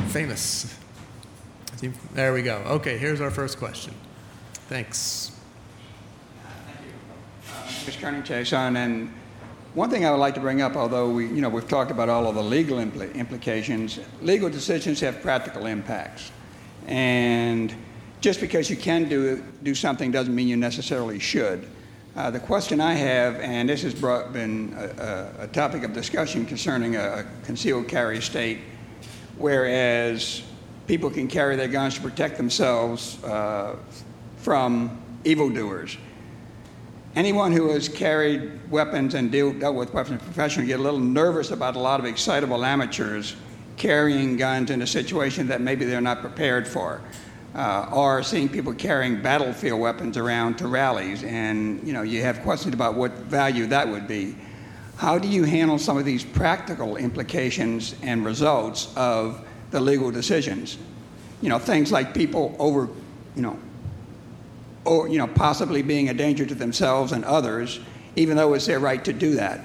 famous. There we go. Okay, here's our first question. Thanks. Thank you. Mr. Kearney Chason, and one thing I would like to bring up, although we've talked about all of the legal implications, legal decisions have practical impacts. And just because you can do something doesn't mean you necessarily should. The question I have, and this has been a topic of discussion concerning a concealed carry state, whereas people can carry their guns to protect themselves from evildoers. Anyone who has carried weapons and dealt with weapons professionally get a little nervous about a lot of excitable amateurs carrying guns in a situation that maybe they're not prepared for, or seeing people carrying battlefield weapons around to rallies, and you have questions about what value that would be. How do you handle some of these practical implications and results of the legal decisions? Things like people possibly being a danger to themselves and others, even though it's their right to do that.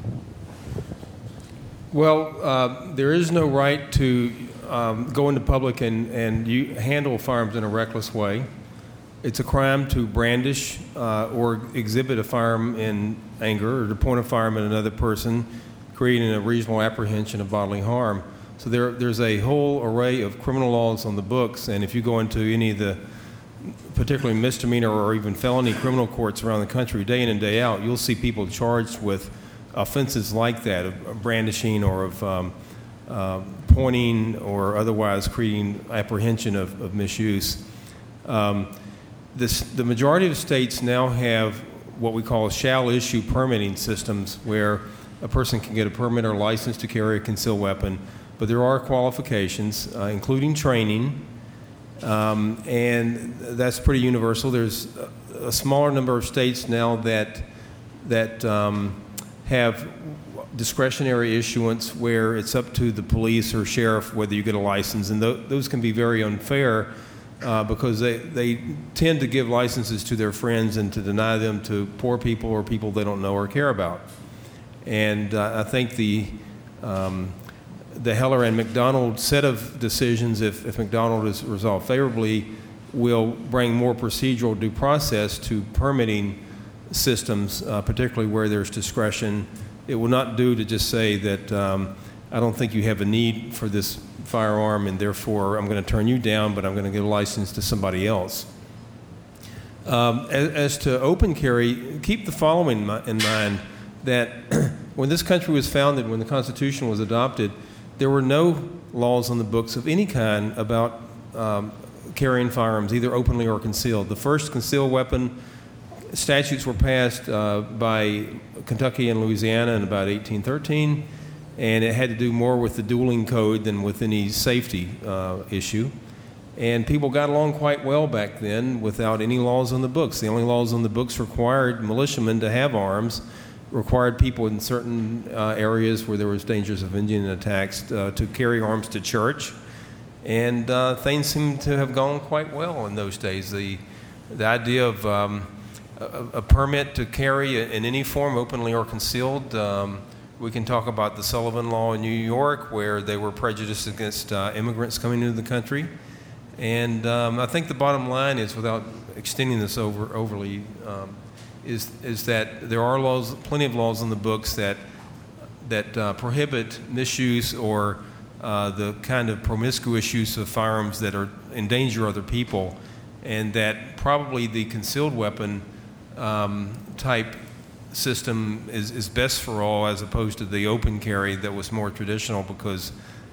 Well, there is no right to go into public and handle firearms in a reckless way. It's a crime to brandish or exhibit a firearm in anger, or to point a firearm at another person, creating a reasonable apprehension of bodily harm. So there's a whole array of criminal laws on the books, and if you go into any of the particularly misdemeanor or even felony criminal courts around the country day in and day out, you'll see people charged with offenses like that, of brandishing or of pointing or otherwise creating apprehension of misuse. The majority of states now have what we call shall issue permitting systems, where a person can get a permit or license to carry a concealed weapon, but there are qualifications, including training, and that's pretty universal. There's a smaller number of states now that have discretionary issuance, where it's up to the police or sheriff whether you get a license, and those can be very unfair because they tend to give licenses to their friends and to deny them to poor people or people they don't know or care about. And I think the Heller and McDonald set of decisions, if McDonald is resolved favorably, will bring more procedural due process to permitting systems, particularly where there's discretion. It will not do to just say that I don't think you have a need for this firearm and therefore I'm going to turn you down, but I'm going to give a license to somebody else. As to open carry, keep the following in mind, that when this country was founded, when the Constitution was adopted, there were no laws on the books of any kind about carrying firearms, either openly or concealed. The first concealed weapon statutes were passed by Kentucky and Louisiana in about 1813, and it had to do more with the dueling code than with any safety issue. And people got along quite well back then without any laws on the books. The only laws on the books required militiamen to have arms, required people in certain areas where there was dangers of Indian attacks to carry arms to church. And things seem to have gone quite well in those days. The idea of a permit to carry in any form, openly or concealed, we can talk about the Sullivan Law in New York, where they were prejudiced against immigrants coming into the country. And I think the bottom line is, without extending this overly, is that there are laws, plenty of laws in the books that prohibit misuse or the kind of promiscuous use of firearms that are endanger other people, and that probably the concealed weapon type system is best for all, as opposed to the open carry that was more traditional, because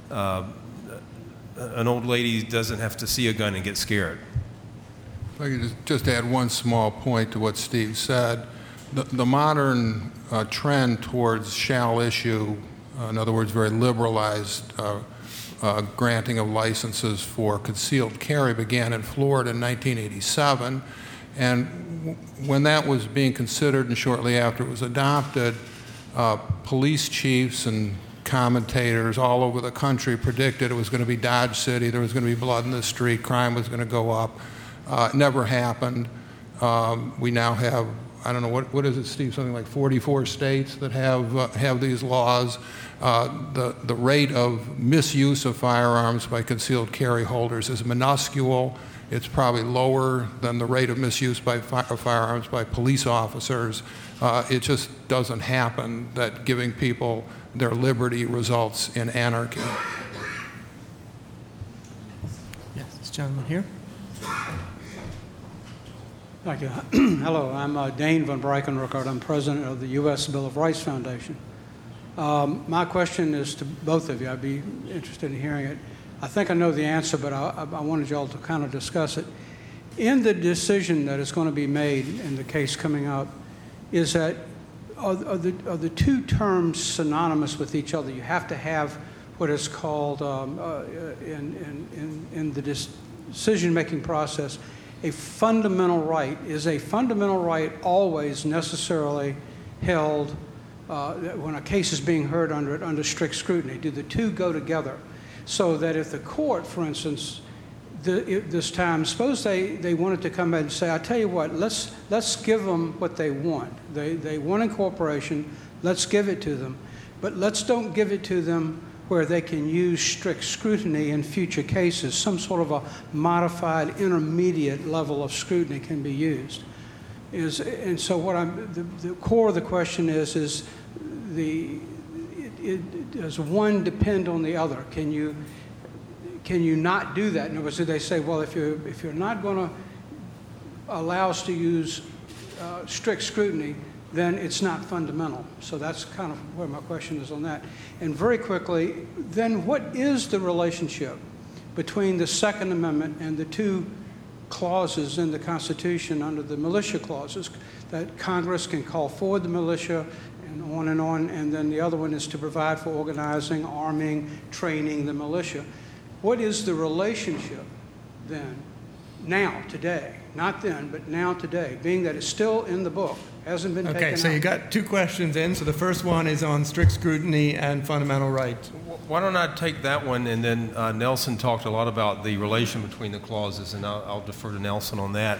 an old lady doesn't have to see a gun and get scared. If I could just add one small point to what Steve said. The modern trend towards shall issue, in other words, very liberalized granting of licenses for concealed carry, began in Florida in 1987. And when that was being considered, and shortly after it was adopted, police chiefs and commentators all over the country predicted it was going to be Dodge City, there was going to be blood in the street, crime was going to go up. It never happened. We now have I don't know, what is it, Steve, something like 44 states that have these laws. The rate of misuse of firearms by concealed carry holders is minuscule. It's probably lower than the rate of misuse of firearms by police officers. It just doesn't happen that giving people their liberty results in anarchy. Yes, this gentleman here. Thank you. Hello, I'm Dane von Breikenrückert. I'm president of the U.S. Bill of Rights Foundation. My question is to both of you. I'd be interested in hearing it. I think I know the answer, but I wanted you all to kind of discuss it. In the decision that is going to be made in the case coming up, is that are the two terms synonymous with each other? You have to have what is called in the decision-making process a fundamental right. Is a fundamental right always necessarily held when a case is being heard under strict scrutiny? Do the two go together? So that if the court, for instance, this time, suppose they wanted to come back and say, I tell you what, let's give them what they want. They want incorporation, let's give it to them. But let's don't give it to them where they can use strict scrutiny in future cases. Some sort of a modified intermediate level of scrutiny can be used. And so the core of the question is does one depend on the other? Can you not do that? In other words, do they say, well, if you're not going to allow us to use strict scrutiny, then it's not fundamental. So that's kind of where my question is on that. And very quickly, then what is the relationship between the Second Amendment and the two clauses in the Constitution under the militia clauses, that Congress can call forward the militia and on, and then the other one is to provide for organizing, arming, training the militia. What is the relationship then, now, today, not then, but now, today, being that it's still in the book, hasn't been taken out? Okay, so you got two questions in. So the first one is on strict scrutiny and fundamental rights. Why don't I take that one, and then Nelson talked a lot about the relation between the clauses, and I'll defer to Nelson on that.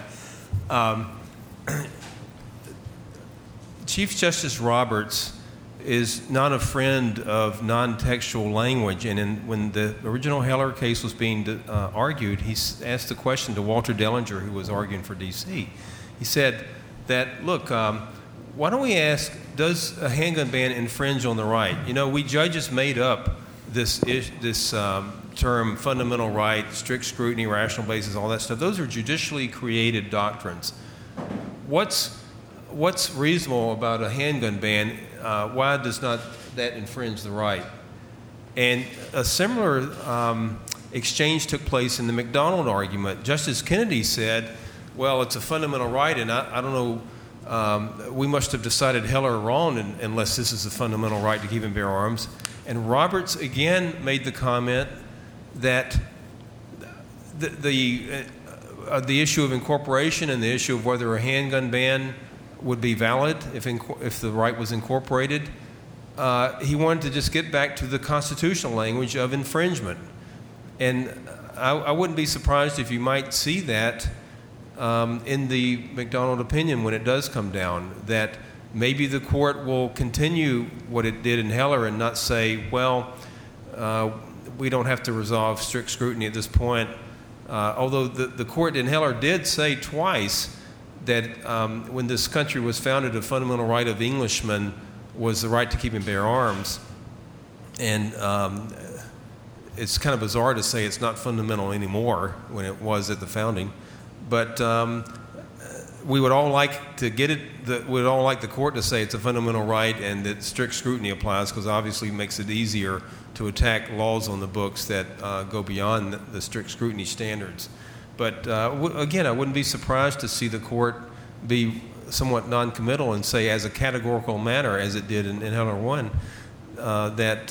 Chief Justice Roberts is not a friend of non-textual language, and when the original Heller case was being argued, he asked the question to Walter Dellinger, who was arguing for D.C. He said that, look, why don't we ask, does a handgun ban infringe on the right? You know, we judges made up this term, fundamental right, strict scrutiny, rational basis, all that stuff. Those are judicially created doctrines. What's reasonable about a handgun ban? Why does not that infringe the right? And a similar exchange took place in the McDonald argument. Justice Kennedy said, well, it's a fundamental right, and I don't know, we must have decided Heller wrong unless this is a fundamental right to keep and bear arms. And Roberts again made the comment that the issue of incorporation and the issue of whether a handgun ban would be valid if the right was incorporated, he wanted to just get back to the constitutional language of infringement. And I wouldn't be surprised if you might see that in the McDonald opinion when it does come down, that maybe the court will continue what it did in Heller and not say, well, we don't have to resolve strict scrutiny at this point. Although the court in Heller did say twice that when this country was founded, a fundamental right of Englishmen was the right to keep and bear arms. And it's kind of bizarre to say it's not fundamental anymore when it was at the founding. But we would all like to get it, we'd all like the court to say it's a fundamental right and that strict scrutiny applies, because obviously it makes it easier to attack laws on the books that go beyond the strict scrutiny standards. But again, I wouldn't be surprised to see the court be somewhat noncommittal and say, as a categorical matter, as it did in Heller 1, that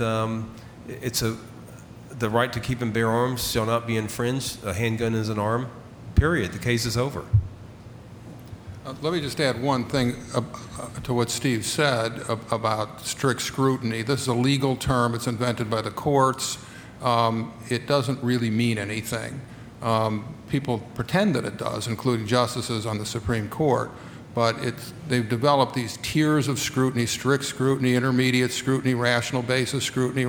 the right to keep and bear arms shall not be infringed. A handgun is an arm. Period. The case is over. Let me just add one thing to what Steve said about strict scrutiny. This is a legal term. It's invented by the courts. It doesn't really mean anything. People pretend that it does, including justices on the Supreme Court. but they've developed these tiers of scrutiny: strict scrutiny, intermediate scrutiny, rational basis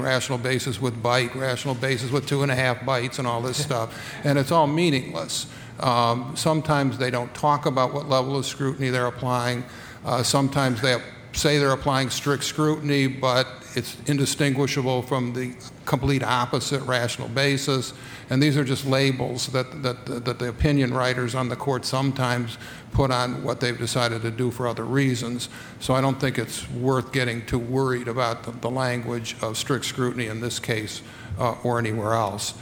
with bite, rational basis with 2.5 bites, and all this stuff. And it's all meaningless. Sometimes they don't talk about what level of scrutiny they're applying. Sometimes they say they're applying strict scrutiny, but it's indistinguishable from the complete opposite rational basis. And these are just labels that the opinion writers on the court sometimes put on what they've decided to do for other reasons. So I don't think it's worth getting too worried about the language of strict scrutiny in this case or anywhere else.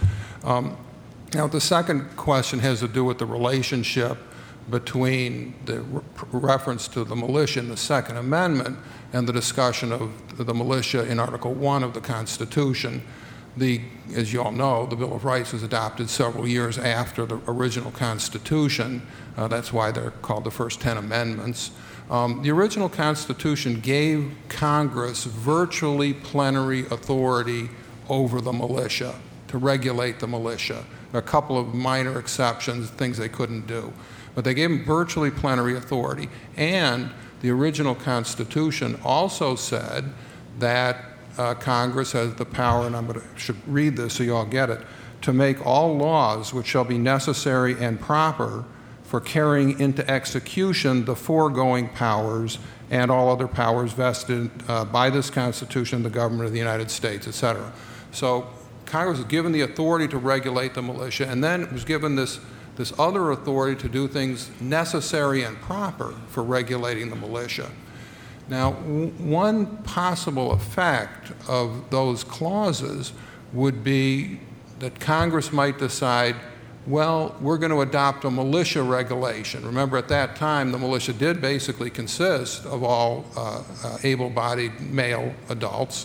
Now, the second question has to do with the relationship between the reference to the militia in the Second Amendment and the discussion of the militia in Article 1 of the Constitution. As you all know, the Bill of Rights was adopted several years after the original Constitution. That's why they're called the first 10 amendments. The original Constitution gave Congress virtually plenary authority over the militia, to regulate the militia. There are a couple of minor exceptions, things they couldn't do. But they gave them virtually plenary authority. And the original Constitution also said that Congress has the power, and I should read this so you all get it, to make all laws which shall be necessary and proper for carrying into execution the foregoing powers and all other powers vested by this Constitution, the government of the United States, etc. So Congress was given the authority to regulate the militia, and then it was given this other authority to do things necessary and proper for regulating the militia. Now, one possible effect of those clauses would be that Congress might decide, well, we're going to adopt a militia regulation. Remember, at that time, the militia did basically consist of all able-bodied male adults.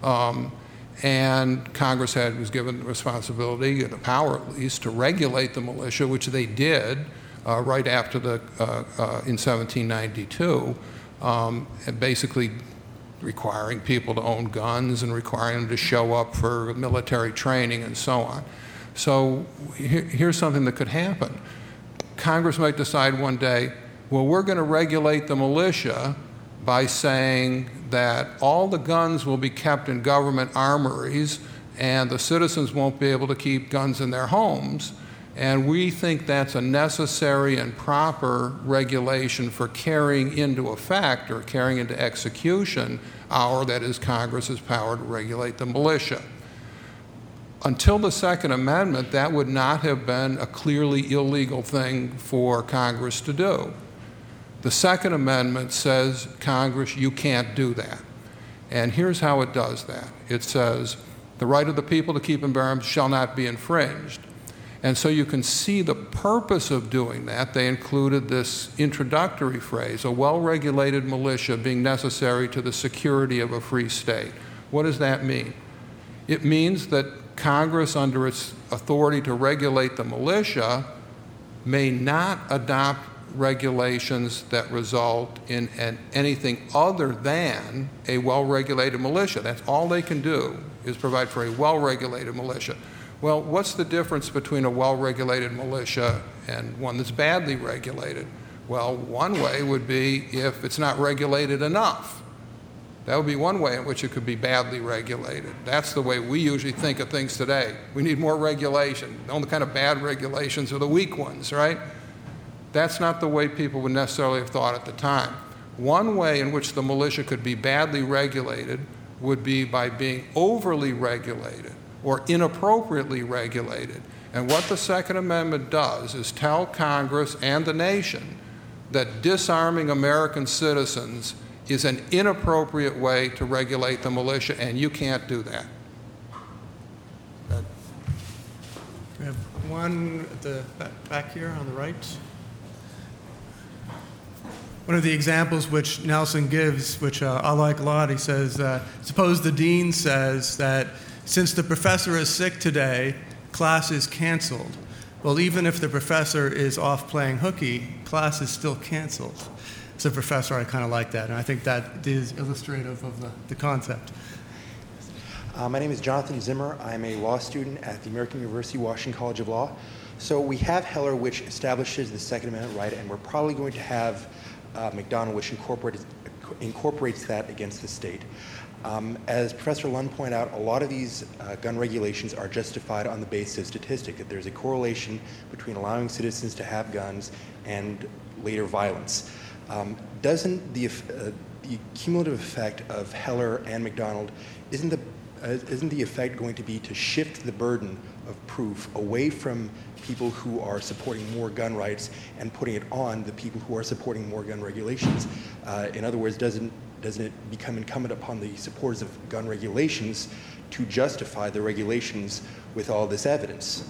And Congress was given the responsibility, the power at least, to regulate the militia, which they did right after in 1792, and basically requiring people to own guns and requiring them to show up for military training and so on. So here's something that could happen. Congress might decide one day, well, we're going to regulate the militia by saying that all the guns will be kept in government armories and the citizens won't be able to keep guns in their homes. And we think that's a necessary and proper regulation for carrying into effect or carrying into execution that is Congress's power to regulate the militia. Until the Second Amendment, that would not have been a clearly illegal thing for Congress to do. The Second Amendment says, Congress, you can't do that. And here's how it does that. It says, the right of the people to keep and bear arms shall not be infringed. And so you can see the purpose of doing that. They included this introductory phrase, a well-regulated militia being necessary to the security of a free state. What does that mean? It means that Congress, under its authority to regulate the militia, may not adopt regulations that result in anything other than a well-regulated militia. That's all they can do, is provide for a well-regulated militia. Well, what's the difference between a well-regulated militia and one that's badly regulated? Well, one way would be if it's not regulated enough. That would be one way in which it could be badly regulated. That's the way we usually think of things today. We need more regulation. The only kind of bad regulations are the weak ones, right? That's not the way people would necessarily have thought at the time. One way in which the militia could be badly regulated would be by being overly regulated or inappropriately regulated. And what the Second Amendment does is tell Congress and the nation that disarming American citizens is an inappropriate way to regulate the militia, and you can't do that. We have one at the back here on the right. One of the examples which Nelson gives, which I like a lot, he says, suppose the dean says that since the professor is sick today, class is canceled. Well, even if the professor is off playing hooky, class is still canceled. As a professor, I kind of like that, and I think that is illustrative of the concept. My name is Jonathan Zimmer. I'm a law student at the American University Washington College of Law. So we have Heller, which establishes the Second Amendment right, and we're probably going to have McDonald, which incorporates that against the state. As Professor Lund pointed out, a lot of these gun regulations are justified on the basis of statistic, that there's a correlation between allowing citizens to have guns and later violence. Doesn't the cumulative effect of Heller and McDonald, isn't the effect going to be to shift the burden of proof away from people who are supporting more gun rights and putting it on the people who are supporting more gun regulations? In other words, doesn't it become incumbent upon the supporters of gun regulations to justify the regulations with all this evidence?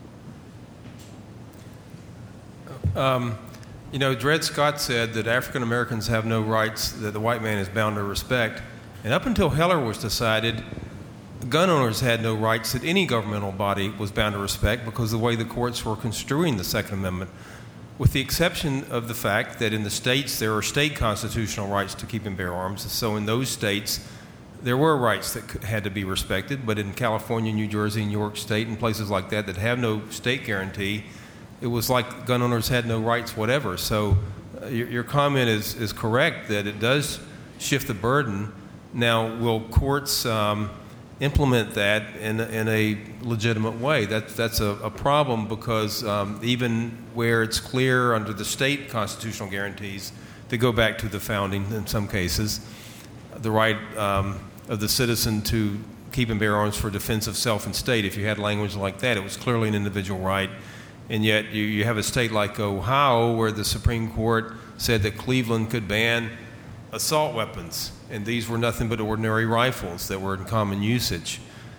Dred Scott said that African Americans have no rights that the white man is bound to respect. And up until Heller was decided, gun owners had no rights that any governmental body was bound to respect because of the way the courts were construing the Second Amendment, with the exception of the fact that in the states there are state constitutional rights to keep and bear arms. So in those states, there were rights that had to be respected, but in California, New Jersey, New York State, and places like that that have no state guarantee, it was like gun owners had no rights whatever. So your comment is correct that it does shift the burden. Now, will courts implement that in a legitimate way? That's a problem because even where it's clear under the state constitutional guarantees, they go back to the founding in some cases, the right of the citizen to keep and bear arms for defense of self and state. If you had language like that, it was clearly an individual right. And yet you have a state like Ohio where the Supreme Court said that Cleveland could ban assault weapons, and these were nothing but ordinary rifles that were in common usage.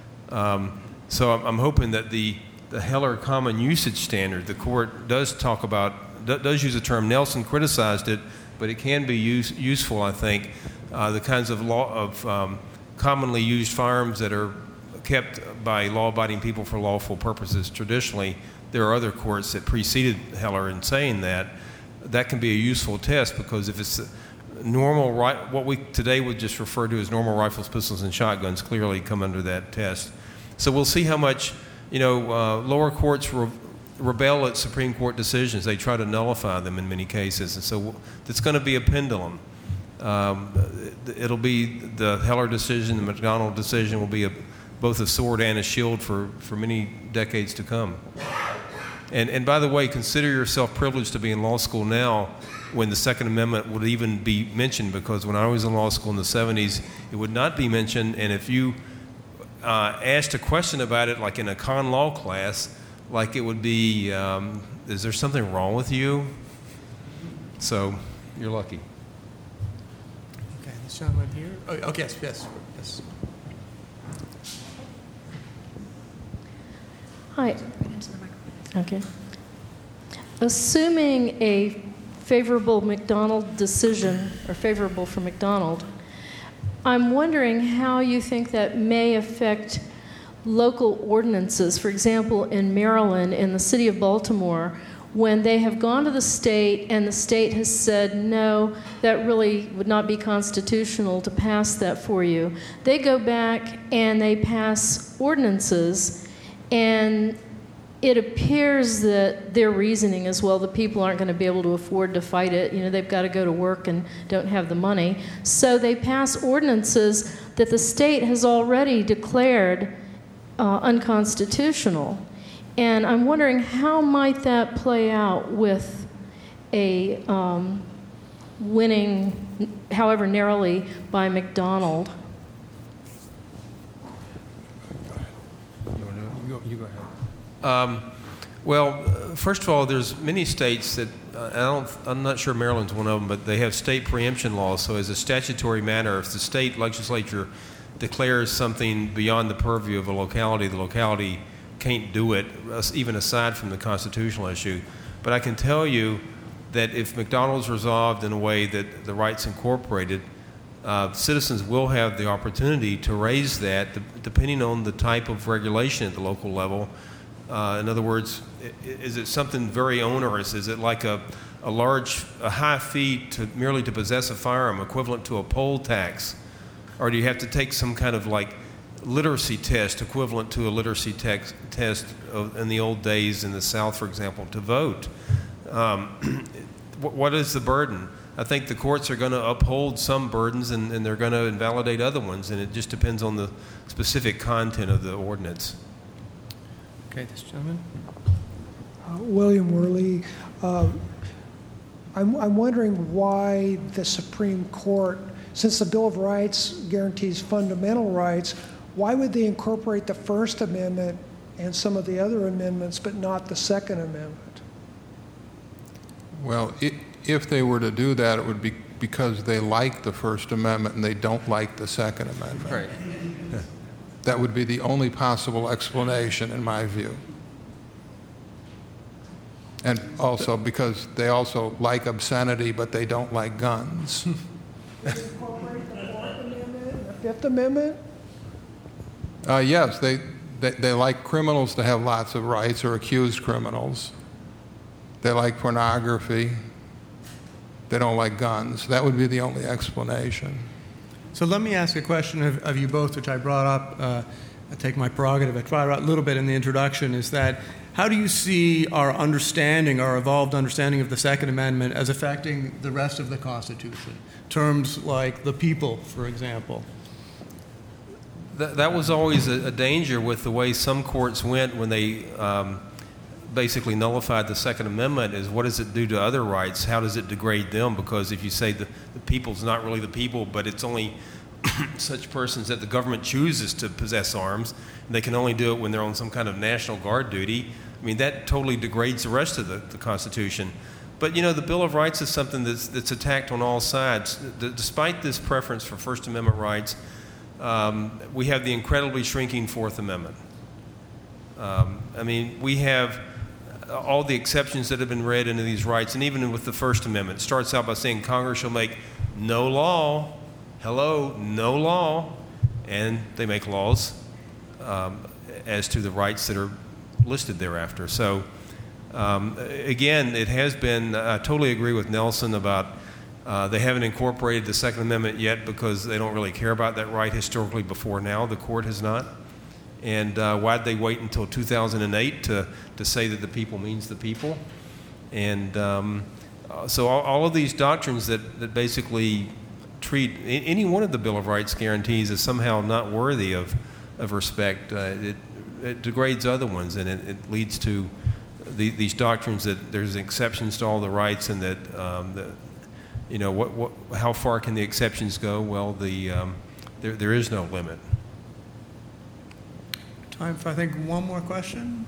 So I'm hoping that the Heller common usage standard, the court does use the term. Nelson criticized it, but it can be useful, I think. The kinds of commonly used firearms that are kept by law-abiding people for lawful purposes traditionally, there are other courts that preceded Heller in saying that can be a useful test, because if it's normal, what we today would just refer to as normal rifles, pistols, and shotguns clearly come under that test. So we'll see how much, lower courts rebel at Supreme Court decisions. They try to nullify them in many cases. And so it's going to be a pendulum. It'll be the Heller decision, the McDonald decision will be both a sword and a shield for many decades to come. And by the way, consider yourself privileged to be in law school now when the Second Amendment would even be mentioned, because when I was in law school in the 70s, it would not be mentioned. And if you asked a question about it, like in a con law class, like it would be, is there something wrong with you? So you're lucky. Okay, this gentleman here. Oh, yes. Hi. Okay. Assuming a favorable McDonald decision, or favorable for McDonald, I'm wondering how you think that may affect local ordinances. For example, in Maryland, in the city of Baltimore, when they have gone to the state and the state has said, no, that really would not be constitutional to pass that for you, they go back and they pass ordinances, and it appears that their reasoning is, well, the people aren't going to be able to afford to fight it. They've got to go to work and don't have the money. So they pass ordinances that the state has already declared unconstitutional. And I'm wondering, how might that play out with a winning, however narrowly, by McDonald? You go ahead. Well, first of all, there's many states that, I'm not sure Maryland's one of them, but they have state preemption laws. So as a statutory matter, if the state legislature declares something beyond the purview of a locality, the locality can't do it, even aside from the constitutional issue. But I can tell you that if McDonald's resolved in a way that the right's incorporated, citizens will have the opportunity to raise that depending on the type of regulation at the local level. In other words, is it something very onerous? Is it like a high fee merely to possess a firearm, equivalent to a poll tax? Or do you have to take some kind of literacy test equivalent to a literacy test in the old days in the South, for example, to vote? What is the burden? I think the courts are going to uphold some burdens and they're going to invalidate other ones, and it just depends on the specific content of the ordinance. Okay, this gentleman. William Worley. I'm wondering why the Supreme Court, since the Bill of Rights guarantees fundamental rights, why would they incorporate the First Amendment and some of the other amendments, but not the Second Amendment? Well, if they were to do that, it would be because they like the First Amendment and they don't like the Second Amendment. Right. That would be the only possible explanation, in my view. And also because they also like obscenity, but they don't like guns. Incorporate the Fourth Amendment and the Fifth Amendment? Yes, they like criminals to have lots of rights, or accused criminals. They like pornography. They don't like guns. That would be the only explanation. So let me ask a question of you both, which I brought up. I take my prerogative. I brought out a little bit in the introduction. Is that how do you see our understanding, our evolved understanding of the Second Amendment as affecting the rest of the Constitution? Terms like the people, for example. That was always a danger with the way some courts went when they basically nullified the Second Amendment, is what does it do to other rights? How does it degrade them? Because if you say the people's not really the people, but it's only such persons that the government chooses to possess arms, and they can only do it when they're on some kind of National Guard duty, I mean, that totally degrades the rest of the Constitution. But, you know, the Bill of Rights is something that's attacked on all sides. Despite this preference for First Amendment rights, we have the incredibly shrinking Fourth Amendment. I mean, we have all the exceptions that have been read into these rights, and even with the First Amendment, it starts out by saying Congress shall make no law, no law, and they make laws as to the rights that are listed thereafter. So, again, it has been, I totally agree with Nelson about they haven't incorporated the Second Amendment yet because they don't really care about that right historically before now. The court has not. And why'd they wait until 2008 to say that the people means the people? And so all of these doctrines that basically treat any one of the Bill of Rights guarantees as somehow not worthy of respect, it degrades other ones, and it leads to these doctrines that there's exceptions to all the rights, and that you know how far can the exceptions go? Well, there is no limit. Time for, I think, one more question.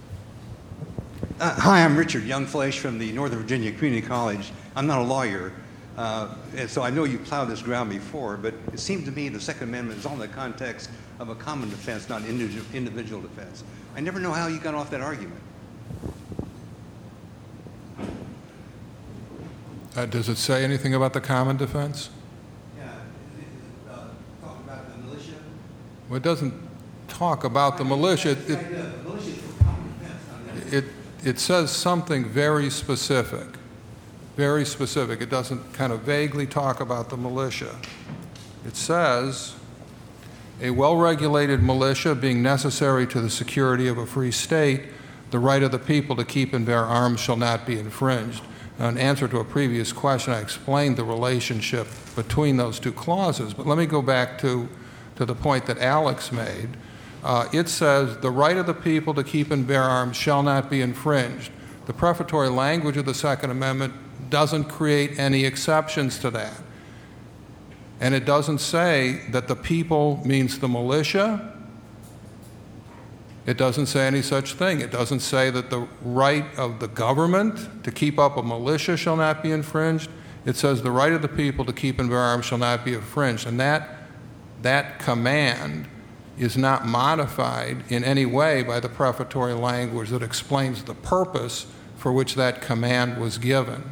Hi, I'm Richard Youngfleisch from the Northern Virginia Community College. I'm not a lawyer, and so I know you plowed this ground before, but it seemed to me the Second Amendment is all in the context of a common defense, not individual defense. I never know how you got off that argument. Does it say anything about the common defense? Yeah, talk about the militia. Well, it doesn't talk about the militia. It says something very specific. Very specific. It doesn't kind of vaguely talk about the militia. It says, a well-regulated militia being necessary to the security of a free state, the right of the people to keep and bear arms shall not be infringed. Now, in answer to a previous question, I explained the relationship between those two clauses, but let me go back to the point that Alex made. It says, the right of the people to keep and bear arms shall not be infringed. The prefatory language of the Second Amendment doesn't create any exceptions to that. And it doesn't say that the people means the militia. It doesn't say any such thing. It doesn't say that the right of the government to keep up a militia shall not be infringed. It says the right of the people to keep and bear arms shall not be infringed. And that command is not modified in any way by the prefatory language that explains the purpose for which that command was given.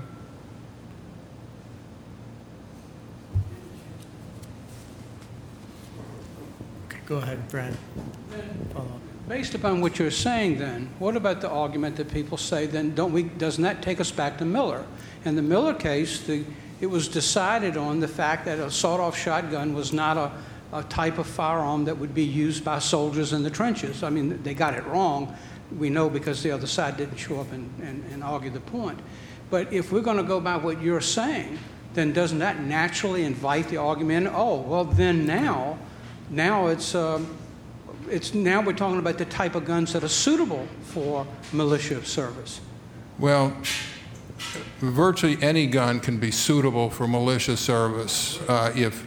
Okay, go ahead, Brad. Follow up. Based upon what you're saying then, what about the argument that people say then doesn't that take us back to Miller? In the Miller case, it was decided on the fact that a sawed-off shotgun was not a type of firearm that would be used by soldiers in the trenches. I mean, they got it wrong. We know because the other side didn't show up and argue the point. But if we're going to go by what you're saying, then doesn't that naturally invite the argument? Oh, well, then now it's now we're talking about the type of guns that are suitable for militia service. Well, virtually any gun can be suitable for militia service if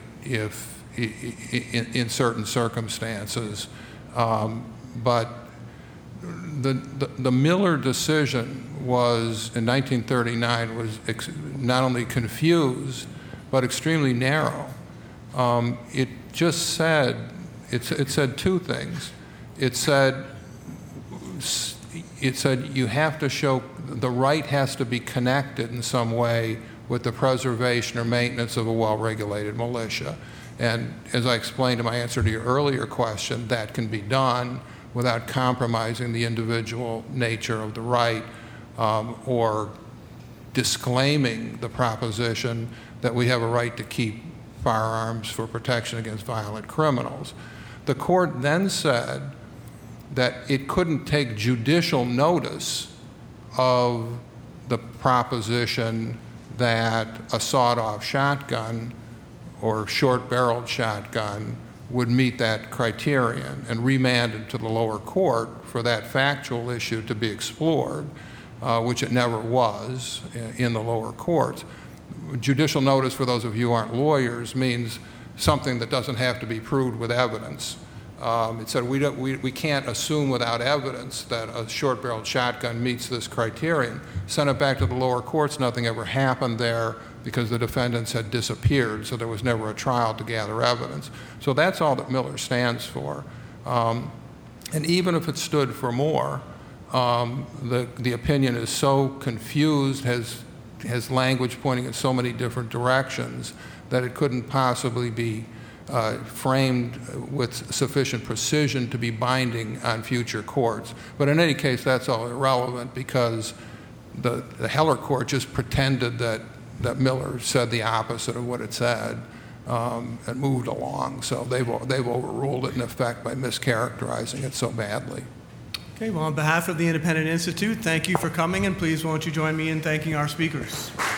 in certain circumstances. But the Miller decision was, in 1939, was not only confused, but extremely narrow. It just said, it said two things. It said you have to show the right has to be connected in some way with the preservation or maintenance of a well-regulated militia. And as I explained in my answer to your earlier question, that can be done without compromising the individual nature of the right or disclaiming the proposition that we have a right to keep firearms for protection against violent criminals. The court then said that it couldn't take judicial notice of the proposition that a sawed-off shotgun or short-barreled shotgun would meet that criterion, and remanded to the lower court for that factual issue to be explored, which it never was in the lower courts. Judicial notice, for those of you who aren't lawyers, means something that doesn't have to be proved with evidence. It said we can't assume without evidence that a short-barreled shotgun meets this criterion. Sent it back to the lower courts, nothing ever happened there because the defendants had disappeared, so there was never a trial to gather evidence. So that's all that Miller stands for. And even if it stood for more, the opinion is so confused, has language pointing in so many different directions that it couldn't possibly be framed with sufficient precision to be binding on future courts. But in any case, that's all irrelevant because the Heller court just pretended that Miller said the opposite of what it said and moved along. So they've overruled it in effect by mischaracterizing it so badly. Okay, well, on behalf of the Independent Institute, thank you for coming, and please won't you join me in thanking our speakers.